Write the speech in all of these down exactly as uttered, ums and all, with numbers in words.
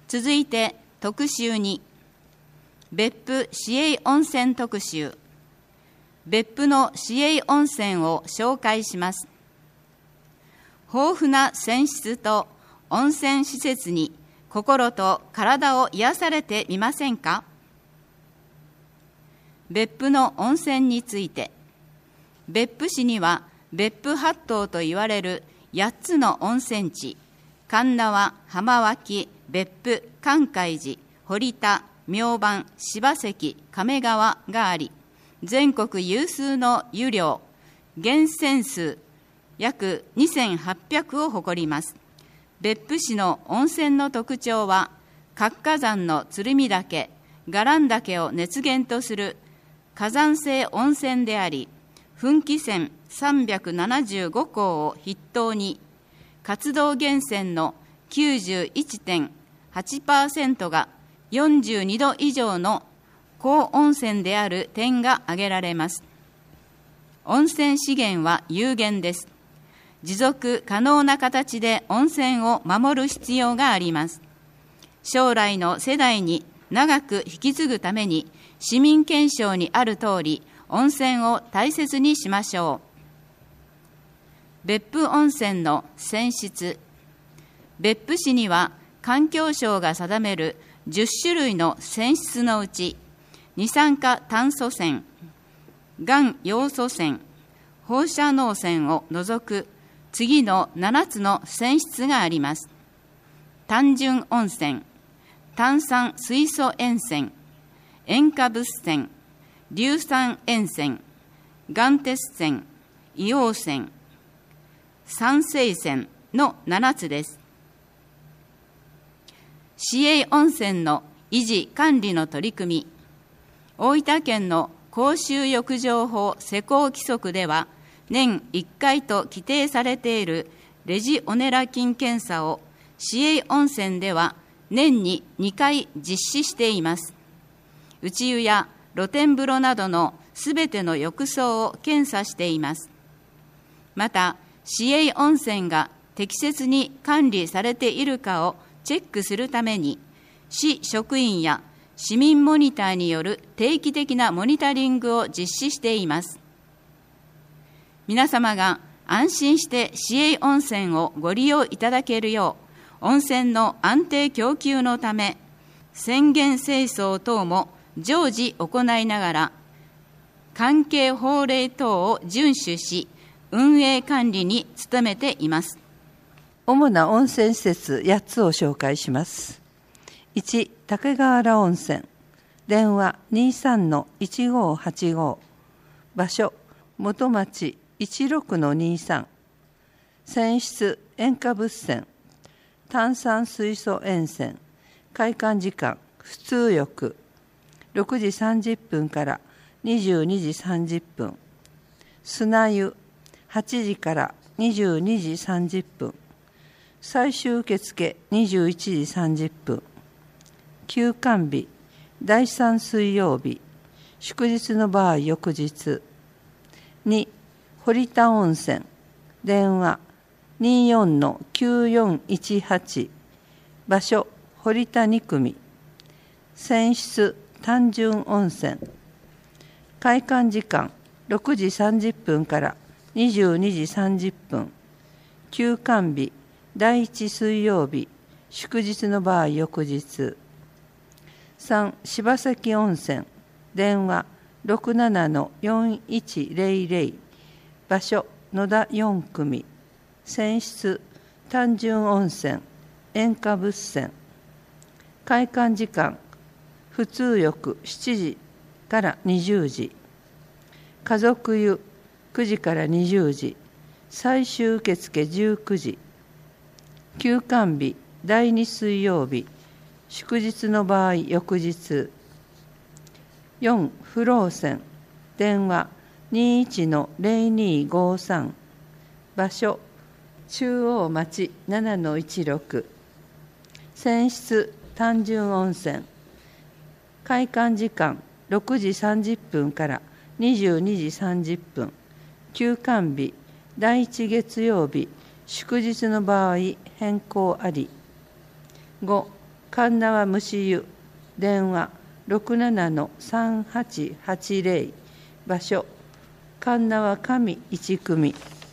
続いて特集に、別府市営温泉特集。別府の市営温泉を紹介します。豊富な泉質と温泉施設に心と体を癒されてみませんか？別府の温泉について、別府市には別府八湯と言われるやっつの温泉地、鉄輪、浜脇、別府、寛海寺、堀田、明晩、柴関、亀川があり、全国有数の湯量、源泉数約にせんはっぴゃくを誇ります。別府市の温泉の特徴は、活火山の鶴見岳、伽藍岳を熱源とする火山性温泉であり、噴気泉さんびゃくななじゅうごこうを筆頭に、活動源泉の きゅうじゅういってんはちパーセント がよんじゅうにど以上の高温泉である点が挙げられます。温泉資源は有限です。持続可能な形で温泉を守る必要があります。将来の世代に長く引き継ぐために、市民憲章にある通り、温泉を大切にしましょう。別府温泉の泉質。別府市には環境省が定めるじゅっしゅるいの泉質のうち、二酸化炭素泉、含ヨウ素泉、放射能泉を除く次のななつの泉質があります。単純温泉、炭酸水素塩泉、塩化物泉、硫酸塩泉、岩鉄泉、硫黄泉、酸性泉のななつです。市営温泉の維持管理の取り組み。大分県の公衆浴場法施行規則では、年いっかいと規定されているレジオネラ菌検査を市営温泉では年ににかい実施しています。内湯や露天風呂などのすべての浴槽を検査しています。また、市営温泉が適切に管理されているかをチェックするために、市職員や市民モニターによる定期的なモニタリングを実施しています。皆様が安心して市営温泉をご利用いただけるよう、温泉の安定供給のため、泉源清掃等も常時行いながら、関係法令等を遵守し、運営管理に努めています。 主な温泉施設やっつを紹介します。いち、竹川原温泉。電話 にさんのいちごはちご。場所、元町 いちろくのにさん。泉質、塩化物泉。炭酸水素塩泉。開館時間、普通浴。ろくじさんじゅっぷんからにじゅうにじさんじゅっぷん。砂湯、はちじからにじゅうにじさんじゅっぷん。最終受付にじゅういちじさんじゅっぷん。休館日、だいさん水曜日、祝日の場合翌日。に、堀田温泉。電話によんのきゅうよんいちはち。場所、堀田に組。泉質、単純温泉。開館時間、ろくじさんじゅっぷんからにじゅうにじさんじゅっぷん。休館日、だいいち水曜日、祝日の場合翌日。さん、柴崎温泉。電話ろくななのよんいちぜろぜろ。場所、野田よん組。泉質、単純温泉。塩化物泉。開館時間、普通浴しちじからにじゅうじ。家族湯くじからにじゅうじ。最終受付じゅうくじ。休館日、だいに水曜日、祝日の場合翌日。よん、不老泉。電話にいちのぜろにごさん。場所、中央町 ななのいちろく。泉質、単純温泉。開館時間ろくじさんじゅっぷんからにじゅうにじさんじゅっぷん。休館日、だいいち月曜日、祝日の場合変更あり。ご、 神奈川虫湯、電話 ろくななのさんはちはちぜろ、場所神奈川上一組。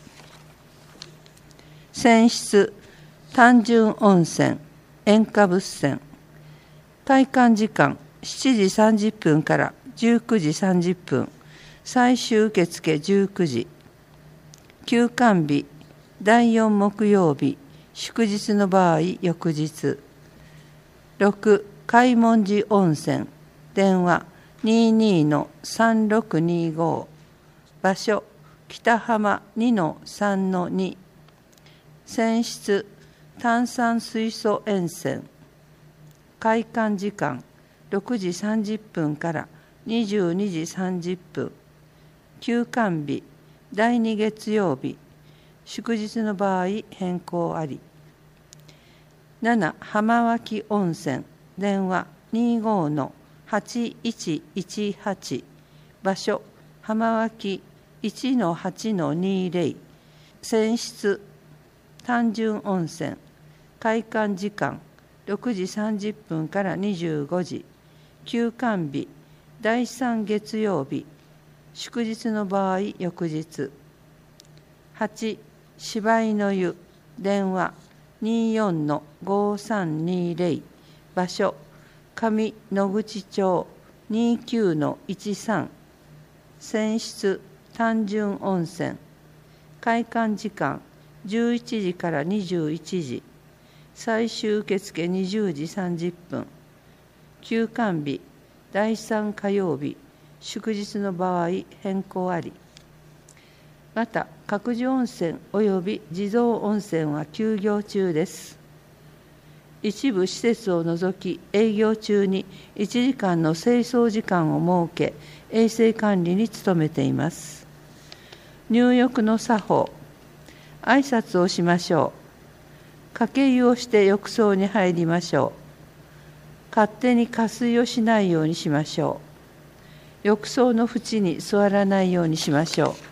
泉質単純温泉塩化物泉。開館時間しちじさんじゅっぷんからじゅうくじさんじゅっぷん、最終受付じゅうくじ。休館日だいよん木曜日、祝日の場合翌日。ろく開門寺温泉、電話 にじゅうにのさんろくにご、場所北浜 にのさんのに。泉質炭酸水素塩泉。開館時間ろくじさんじゅっぷんからにじゅうにじさんじゅっぷん。休館日だいに月曜日、祝日の場合変更あり。なな浜脇温泉、電話 にじゅうごのはちいちいちはち、場所浜脇 いちのはちのにじゅう。泉質単純温泉。開館時間ろくじさんじゅっぷんからにじゅうごじ。休館日だいさん月曜日、祝日の場合翌日。はち芝居の湯、電話 にじゅうよんのごさんにぜろ、場所上野口町 にじゅうきゅうのいちさん。泉質単純温泉。開館時間じゅういちじからにじゅういちじ、最終受付にじゅうじさんじゅっぷん。休館日だいさん火曜日、祝日の場合変更あり。また各自温泉及び地蔵温泉は休業中です。一部施設を除き営業中にいちじかんの清掃時間を設け、衛生管理に努めています。入浴の作法、挨拶をしましょう。かけ湯をして浴槽に入りましょう。勝手に加水をしないようにしましょう。浴槽の縁に座らないようにしましょう。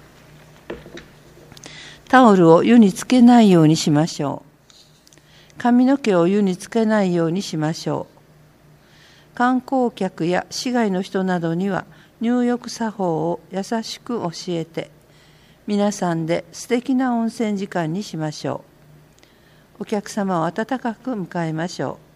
タオルを湯につけないようにしましょう。髪の毛を湯につけないようにしましょう。観光客や市外の人などには入浴作法を優しく教えて、皆さんで素敵な温泉時間にしましょう。お客様を温かく迎えましょう。